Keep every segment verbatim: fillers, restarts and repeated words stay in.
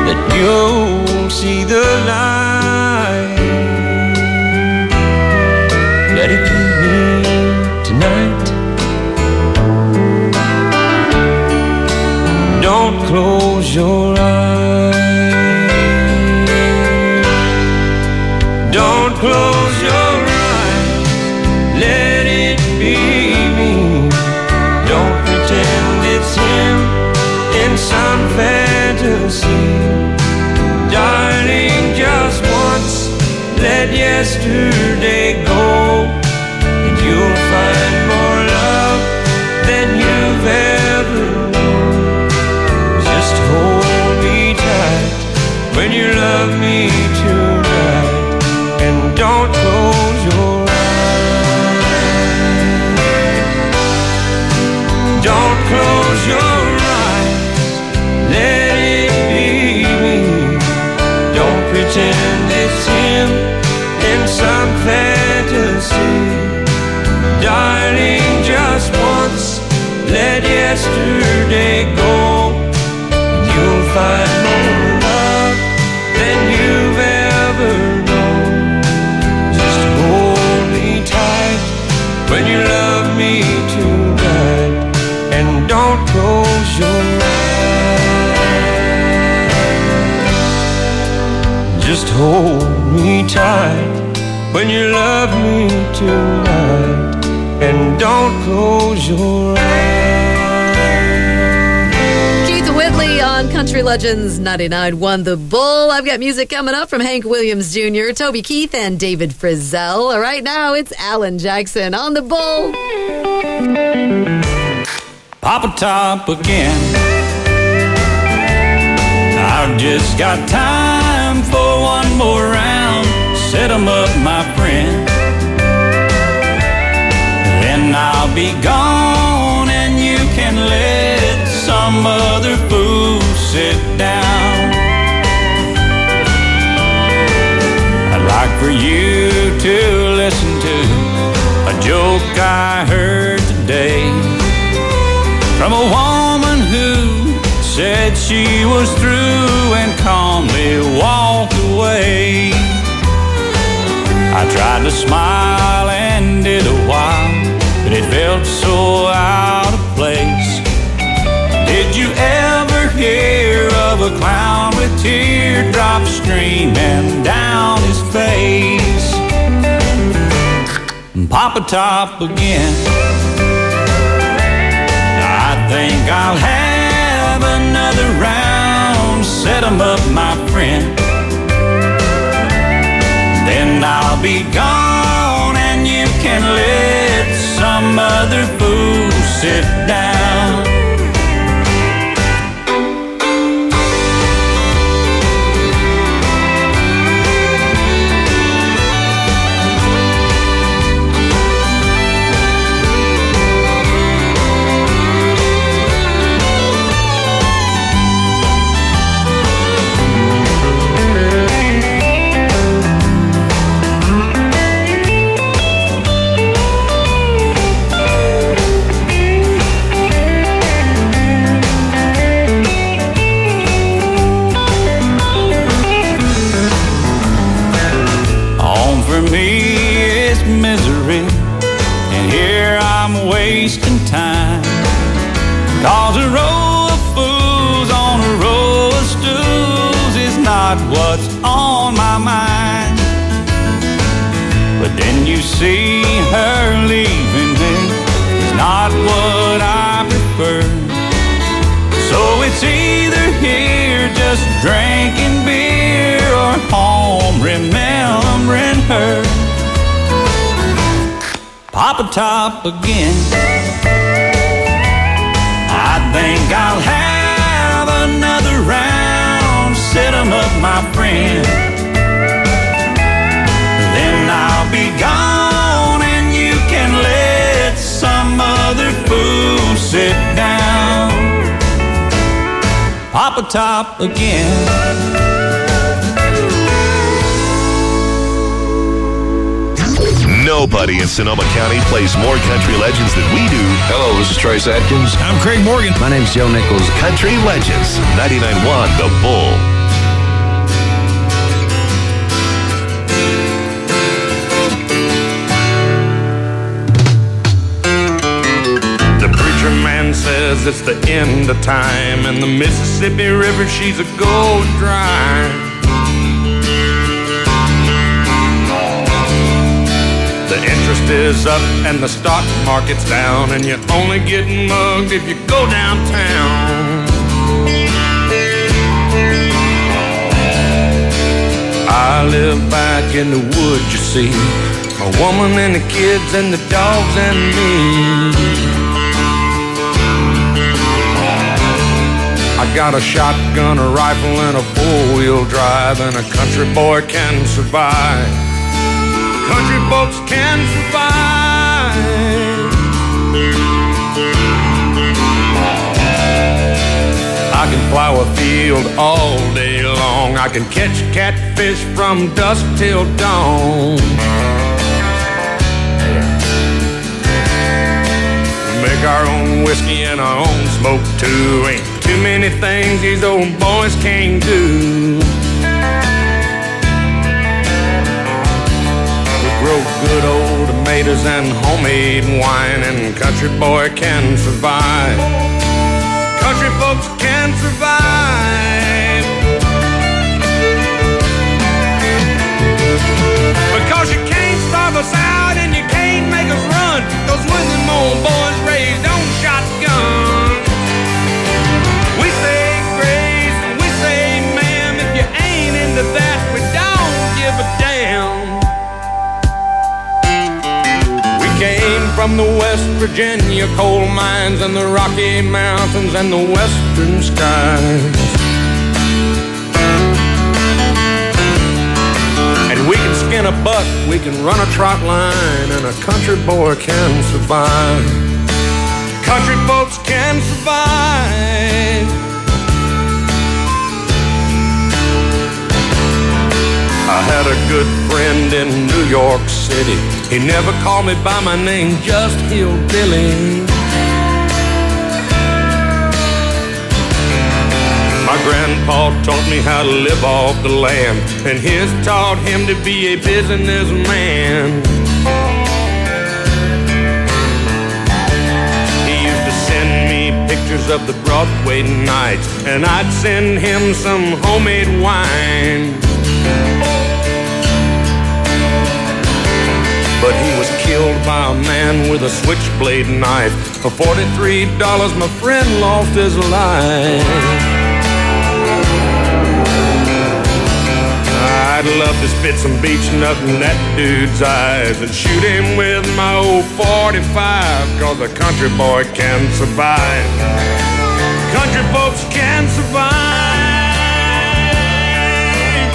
that you'll see the light. Let it be me tonight. Don't close your eyes. Don't close your eyes. Let it be me. Don't pretend it's him in some fantasy. Darling, just once, let yesterday go, and you'll find more love than you've ever known. Just hold me tight when you love me tonight, and don't close your eyes. Don't close your eyes. Let it be me. Don't pretend it's him in some fantasy. Darling, just once, let yesterday go, and you'll find more love than you've ever known. Just hold me tight when you love me tonight, and don't close your eyes. Just hold me tight when you love me tonight, and don't close your eyes. Keith Whitley on Country Legends ninety-nine point one The Bull. I've got music coming up from Hank Williams Junior, Toby Keith, and David Frizzell. Right now, it's Alan Jackson on The Bull. Papa Top again. I've just got time for one more round. Set 'em up, my friend. Then I'll be gone, and you can let some other fool sit down. I'd like for you to listen to a joke I heard today from a woman who said she was through and calmly walked away. I tried to smile and did a while, but it felt so out of place. Did you ever hear of a clown with teardrops streaming down his face? Papa Top again. I think I'll have another round. Set 'em up, my friend. Then I'll be gone, and you can let some other fool sit down. Wasting time, 'cause a row of fools on a row of stools is not what's on my mind. But then you see her leaving me is not what I prefer. So it's either here just drinking beer, or home remembering her. Papa Top again. I think I'll have another round. Set 'em up, my friend. Then I'll be gone, and you can let some other fool sit down. Papa Top again. Nobody in Sonoma County plays more country legends than we do. Hello, this is Trace Atkins. I'm Craig Morgan. My name's Joe Nichols. Country Legends, ninety-nine point one The Bull. it's the end of time, and the Mississippi River, she's a going dry. The interest is up and the stock market's down, and you're only getting mugged if you go downtown. I live back in the woods, you see, my woman and the kids and the dogs and me. I got a shotgun, a rifle, and a four-wheel drive, and a country boy can survive. Country folks can survive. I can plow a field all day long. I can catch catfish from dusk till dawn. Make our own whiskey and our own smoke too. Ain't too many things these old boys can't do. We grow good old tomatoes and homemade wine, and country boy can survive. Country folks can survive. Because you can't starve us out and you can't make us run, 'cause when them old boys raised on shotgun, we say grace and we say ma'am. If you ain't into that, we don't give a damn. We came from the West Virginia coal mines and the Rocky Mountains and the western skies. And we can skin a buck, we can run a trot line, and a country boy can survive. Country folks can survive. I had a good friend in New York City. He never called me by my name, just Hillbilly. My grandpa taught me how to live off the land, and his taught him to be a businessman. He used to send me pictures of the Broadway nights, and I'd send him some homemade wine. But he was killed by a man with a switchblade knife. For forty-three dollars, my friend lost his life. I'd love to spit some beach nut in that dude's eyes and shoot him with my old forty-five, 'cause a country boy can survive. Country folks can survive.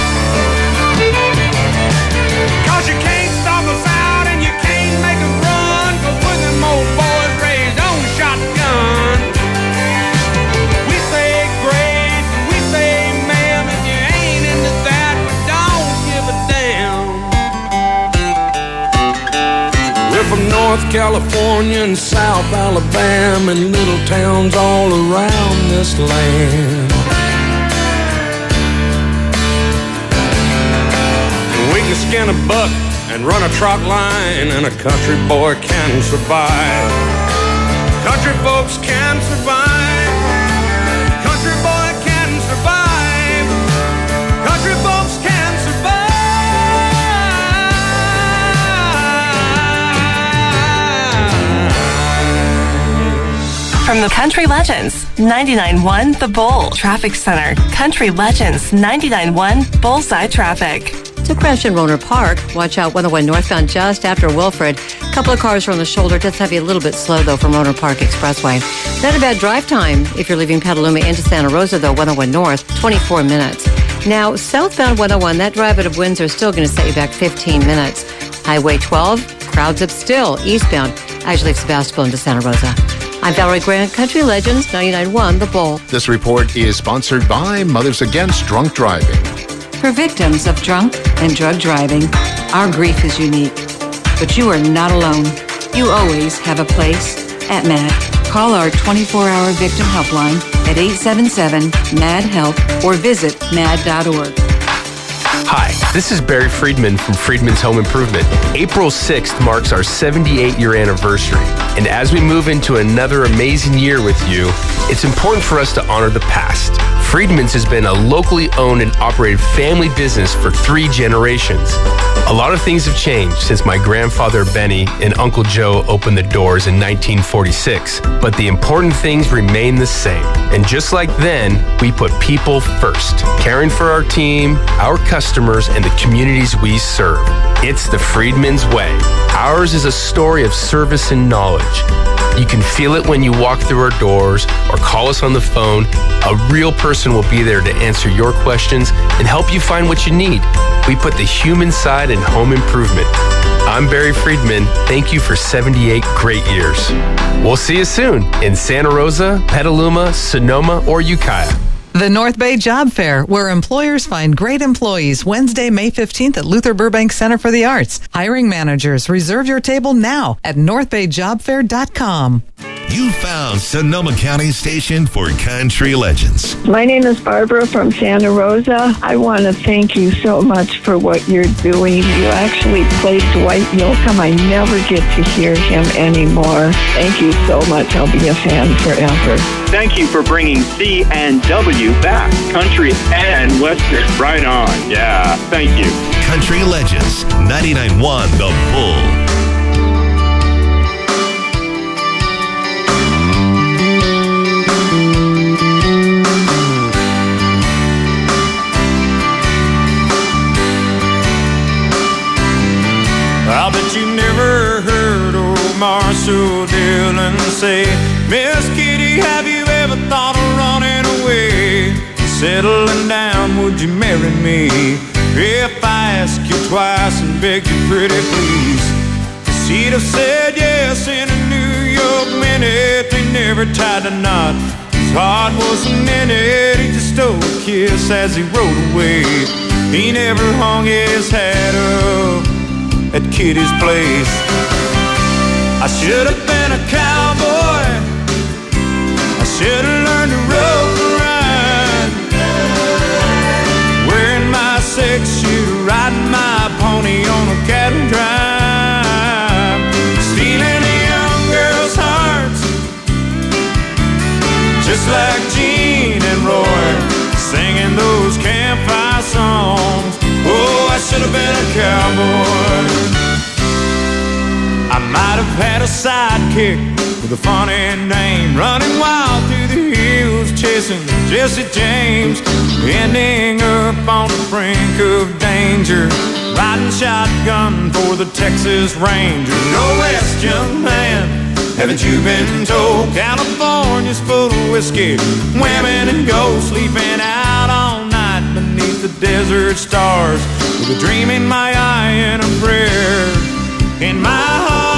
'Cause you can't stop us out and you can't make us run, 'cause when them old boys raised on shotgun, we say grace and we say ma'am. If you ain't into that, we don't give a damn. We're from North California and South Alabama and little towns all around this land. And we can skin a buck and run a trot line, and a country boy can survive. Country folks can survive. Country boy can survive. Country folks can survive. From the Country Legends, ninety-nine point one The Bull Traffic Center. Country Legends, ninety-nine point one Bullseye Traffic. To crash in Roner Park. Watch out one oh one northbound just after Wilfred. A couple of cars are on the shoulder. Does have you a little bit slow, though, from Roner Park Expressway. Not a bad drive time if you're leaving Petaluma into Santa Rosa, though, one oh one north, twenty-four minutes. Now, southbound one oh one, that drive out of Windsor is still going to set you back fifteen minutes. Highway twelve, crowds up still, eastbound, as you leave Sebastopol into Santa Rosa. I'm Valerie Grant, Country Legends, ninety-nine point one The Bull. This report is sponsored by Mothers Against Drunk Driving. For victims of drunk and drug driving, our grief is unique. But you are not alone. You always have a place at M A D. Call our twenty-four hour victim helpline at eight seven seven M A D HELP or visit M A D dot org. Hi, this is Barry Friedman from Friedman's Home Improvement. April sixth marks our seventy-eight year anniversary. And as we move into another amazing year with you, it's important for us to honor the past. Friedman's has been a locally owned and operated family business for three generations. A lot of things have changed since my grandfather Benny and Uncle Joe opened the doors in nineteen forty-six, but the important things remain the same. And just like then, we put people first, caring for our team, our customers, and the communities we serve. It's the Friedman's way. Ours is a story of service and knowledge. You can feel it when you walk through our doors or call us on the phone. A real person will be there to answer your questions and help you find what you need. We put the human side in home improvement. I'm Barry Friedman. Thank you for seventy-eight great years. We'll see you soon in Santa Rosa, Petaluma, Sonoma, or Ukiah. The North Bay Job Fair, where employers find great employees, Wednesday, May fifteenth at Luther Burbank Center for the Arts. Hiring managers, reserve your table now at north bay job fair dot com. You found Sonoma County Station for Country Legends. My name is Barbara from Santa Rosa. I want to thank you so much for what you're doing. You actually played Dwight Yoakam. I never get to hear him anymore. Thank you so much. I'll be a fan forever. Thank you for bringing C and W back. Country and Western. Right on. Yeah. Thank you. Country Legends, ninety-nine point one The Bull. I bet you never heard old Marshall Dillon say, Miss Kitty, have you ever thought of running away? Settling down, would you marry me? If I ask you twice and beg you pretty please. She'd have said yes in a New York minute. They never tied a knot. His heart wasn't in it. He just stole a kiss as he rode away. He never hung his hat up at Kitty's place. I should have been a cowboy. I should have learned to rope and ride, wearing my six shoe, riding my pony on a cattle drive, stealing a young girl's hearts, just like Gene and Roy, singing those campfire songs. Oh, I should have been a cowboy. I might have had a sidekick with a funny name, running wild through the hills, chasing Jesse James, ending up on the brink of danger, riding shotgun for the Texas Rangers. No West, young man, haven't you been told? California's full of whiskey, women and gold, sleeping out all night beneath the desert stars, with a dream in my eye and a prayer in my heart.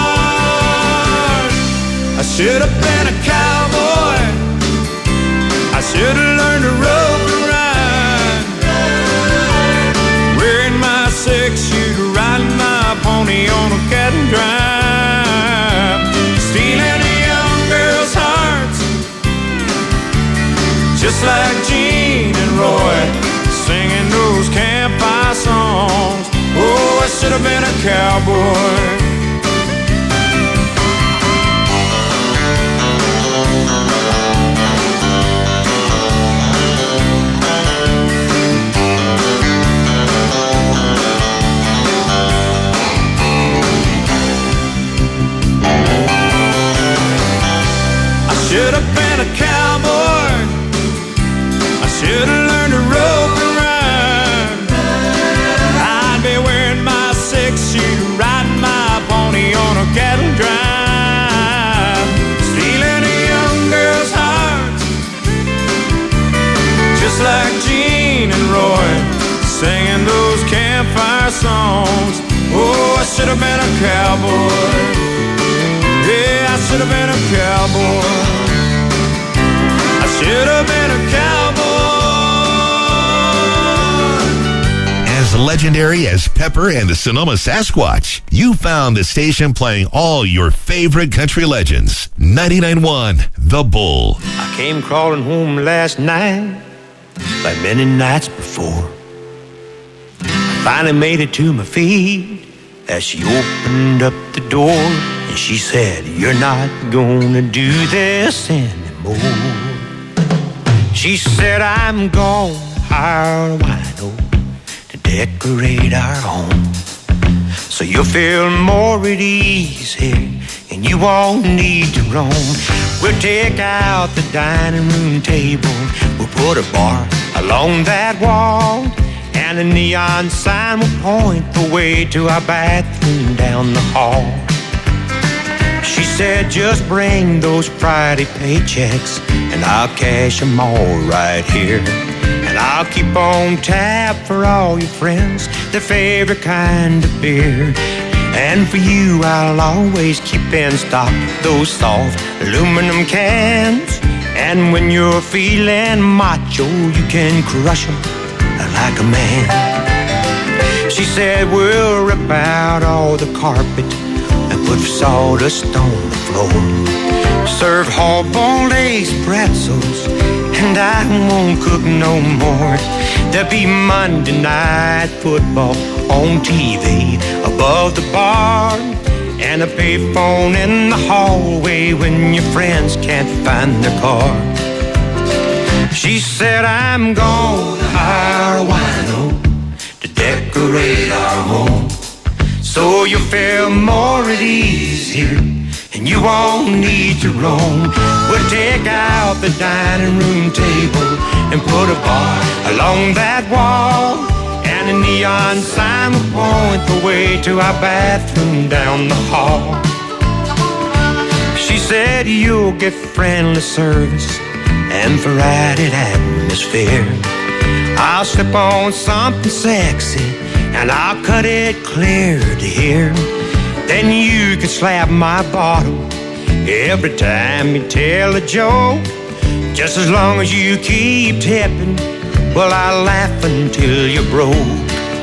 I should have been a cowboy. I should have learned to rope and ride, wearing my six shooter, riding my pony on a cattle drive, stealing a young girl's hearts, just like Gene and Roy, singing those campfire songs. Oh, I should have been a cowboy. I should have been a cowboy. I should have learned to rope and ride. I'd be wearing my six-shooter, riding my pony on a cattle drive, stealing a young girl's heart, just like Gene and Roy, singing those campfire songs. Oh, I should have been a cowboy. Yeah, I should have been a cowboy. I should have been a cowboy. As legendary as Pepper and the Sonoma Sasquatch, you found the station playing all your favorite country legends. ninety-nine point one The Bull. I came crawling home last night like many nights before. Finally made it to my feet as she opened up the door and she said, "You're not gonna do this anymore." She said, "I'm gonna hire a wino to decorate our home, so you'll feel more at ease here and you won't need to roam. We'll take out the dining room table, we'll put a bar along that wall, and a neon sign will point the way to our bathroom down the hall." She said, "Just bring those Friday paychecks and I'll cash them all right here. And I'll keep on tap for all your friends, their favorite kind of beer. And for you, I'll always keep in stock those soft aluminum cans. And when you're feeling macho, you can crush them like a man." She said, "We'll rip out all the carpet and put sawdust on the floor. Serve hard-boiled eggs, pretzels, and I won't cook no more. There'll be Monday night football on T V above the bar, and a payphone in the hallway when your friends can't find their car." She said, "I'm gonna hire a wino to decorate our home, so you'll feel more at ease here and you won't need to roam. We'll take out the dining room table and put a bar along that wall, and a neon sign will point the way to our bathroom down the hall." She said, "You'll get friendly service and variety atmosphere. I'll slip on something sexy and I'll cut it clear to here. Then you can slap my bottom every time you tell a joke. Just as long as you keep tipping, well, I'll laugh until you're broke."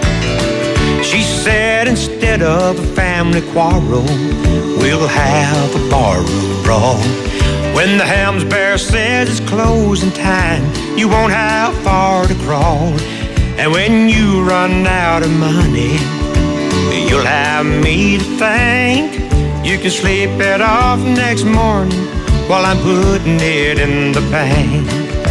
She said, "Instead of a family quarrel, we'll have a barroom brawl. When the Helms Bear says it's closing time, you won't have far to crawl. And when you run out of money, you'll have me to thank. You can sleep it off next morning while I'm putting it in the bank."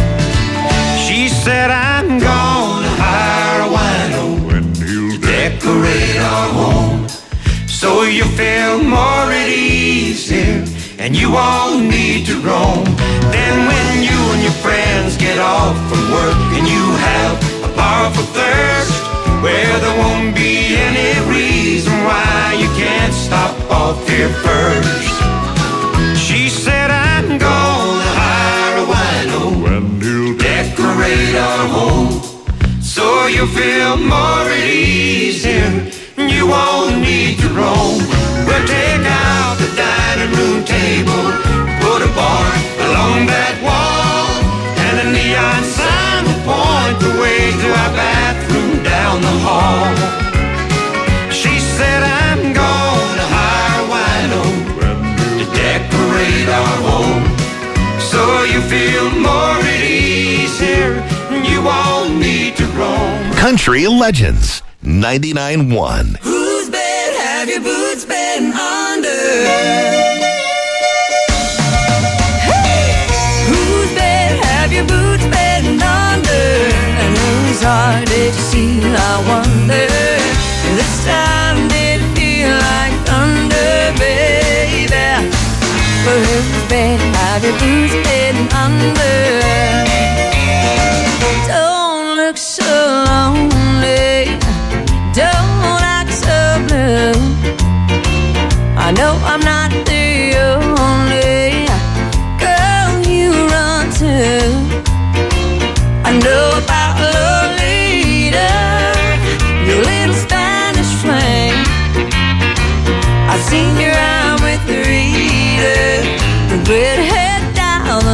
She said, "I'm gonna hire a wino to decorate our home, so you feel more at ease here and you won't need to roam. Then when you and your friends get off from work and you have a powerful thirst, well, there won't be any reason why you can't stop off here first." She said, "I'm gonna hire a wino to decorate our home, so you'll feel more at ease here and you won't need to roam. We'll take out the dining room table, put a bar along that wall, and a neon sign will point the way to our bathroom down the hall." She said, "I'm gonna hire a wino to decorate our home, so you feel more at ease here and you won't need to roam." Country Legends ninety-nine point one. Whose bed have your boots been under? Hey! Whose bed have your boots been under? And whose heart did you see, I wonder? This time did it feel like thunder, baby? But whose bed have your boots been under? Don't look so lonely, don't act so blue. I know I'm not the only girl you run to. I know about Lolita, your little Spanish flame. I've seen you out with Rita, the redhead down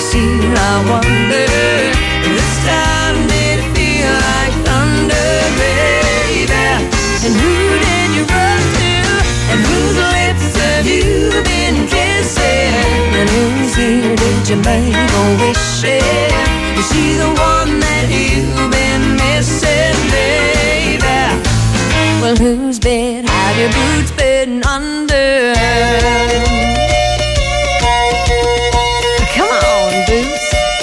see? I wonder. This time did it feel like thunder, baby? And who did you run to? And whose lips have you been kissing? And whose ear did you make a wish in? Is she the one that you've been missing, baby? Well, whose bed have your boots been under? Come on, boots.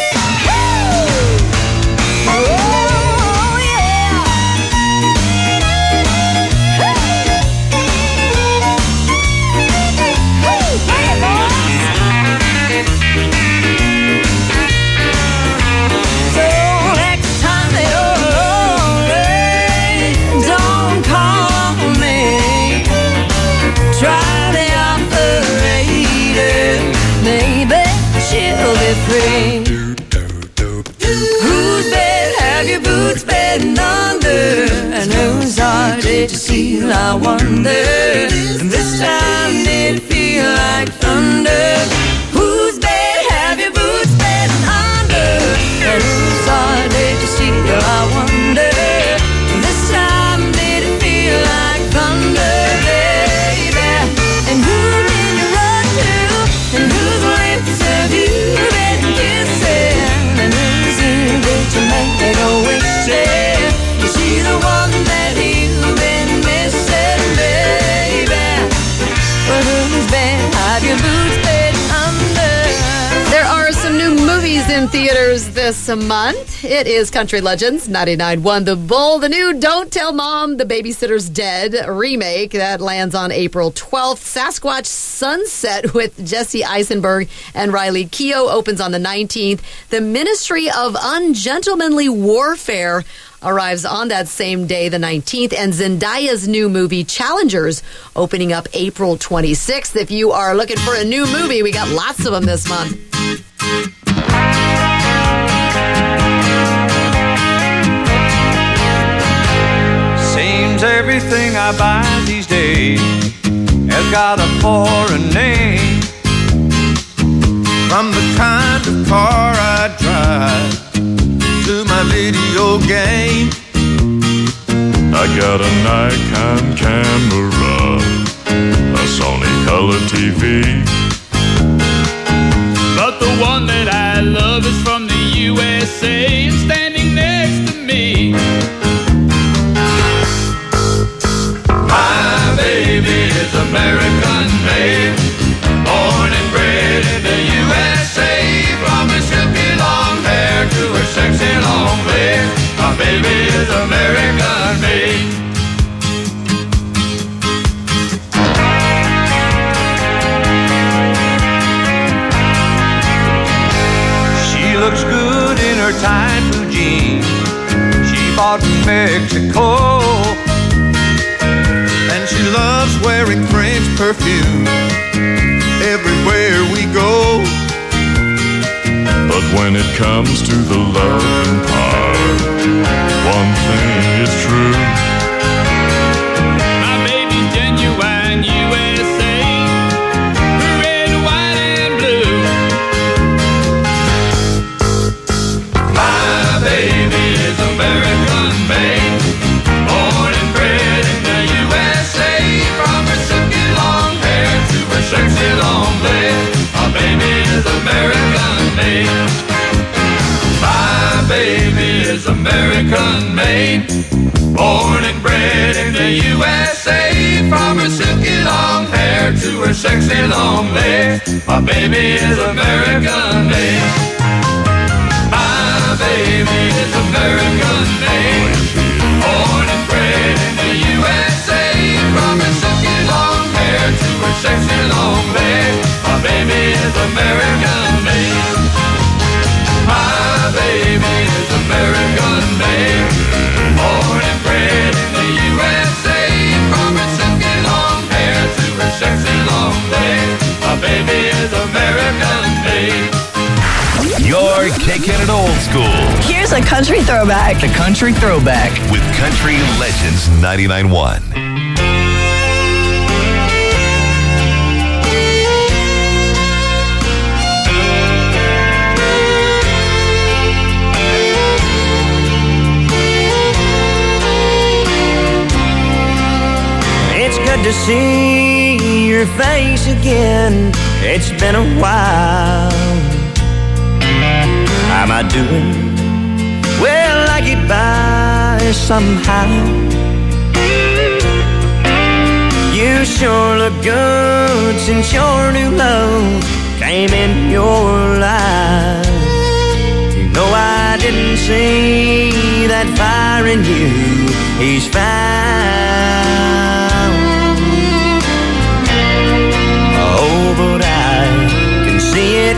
Whose bed have your boots been under? And whose heart did you seal? I wonder. And this time did it feel like thunder? Whose bed have your boots been under? And whose heart did you steal? I wonder. And this time did it feel like thunder, baby? And who did you run to? And whose lips have you been kissing? And whose ear did you make a wish in? Is she the one that you've been missing, baby? But whose bed have your boots been under? There are some new movies in theaters this month. It is Country Legends, ninety-nine point one The Bull, the new Don't Tell Mom, The Babysitter's Dead remake that lands on April twelfth. Sasquatch Sunset with Jesse Eisenberg and Riley Keough opens on the nineteenth. The Ministry of Ungentlemanly Warfare arrives on that same day, the nineteenth, and Zendaya's new movie, Challengers, opening up April twenty-sixth. If you are looking for a new movie, we got lots of them this month. Seems everything I buy these days has got a foreign name. From the kind of car I drive to my video game. I got a Nikon camera, a Sony color T V. But the one that I love is from the U S A and standing next to me. My baby is American made, born and bred in the U S A. From her silky long hair to her sexy long legs, my baby is American made. She looks good in her tight blue jeans she bought in Mexico. And she loves wearing French perfume everywhere we go. But when it comes to the loving part, one thing is true. My baby's genuine U S A, red, white, and blue. My baby is American made, born and bred in the U S A. From her silky long hair to her sexy long legs, my baby is American made. My baby is American made, born and bred in the U S A. From her silky long hair to her sexy long legs, my baby is American made. My baby is American made, born and bred in the U S A. From her silky long hair to her sexy long legs, my baby is American made. My baby is American made, born and bred in the U S A. From her silky long hair to her sexy long legs, my baby is American made. You're kicking it old school. Here's a country throwback. The country throwback with Country Legends ninety-nine point one. face again. It's been a while. How am I doing? Well, I get by somehow. You sure look good since your new love came in your life. You know I didn't see that fire in you. He's found. Oh, but I can see it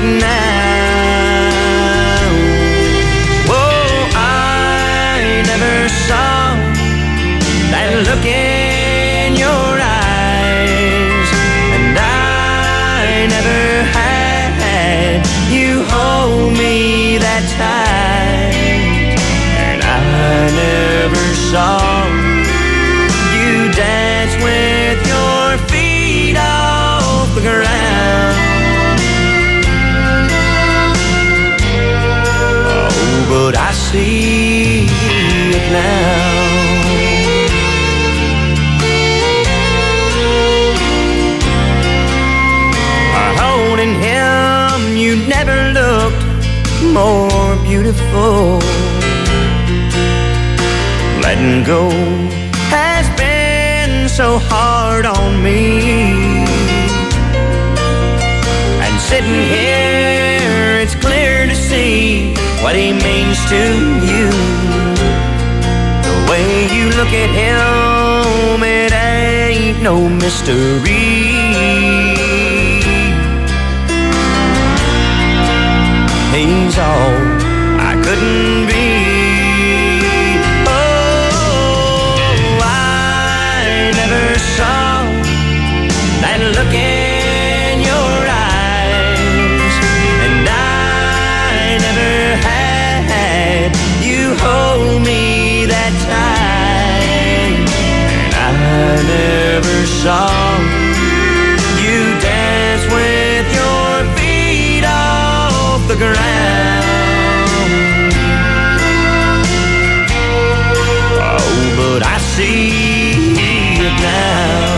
now. Whoa, I never saw that look in your eyes, and I never had you hold me that tight, and I never saw you dance with your feet off the ground. Oh, but I see it now. Holding him, you never looked more beautiful. Letting go has been so hard on me. And sitting here, it's clear to see what he means to you. The way you look at him, it ain't no mystery. He's all I couldn't be. Oh, I never saw that look in your eyes, and I never had you hold me that tight, and I never saw you dance with your feet off the ground. Oh, but I see it now.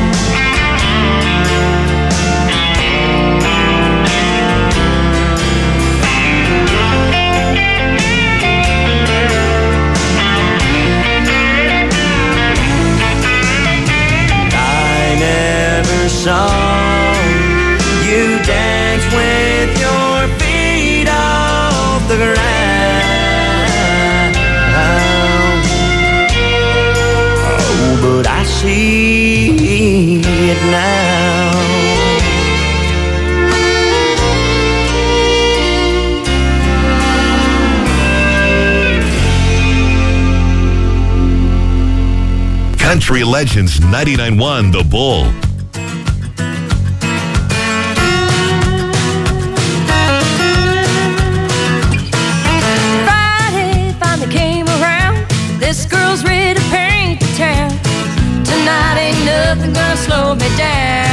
I never saw you dance with your feet off the ground. Oh, but I see it now. Country Legends ninety-nine point one The Bull. Friday finally came around. This girl's ready to paint the town. Tonight ain't nothing gonna slow me down.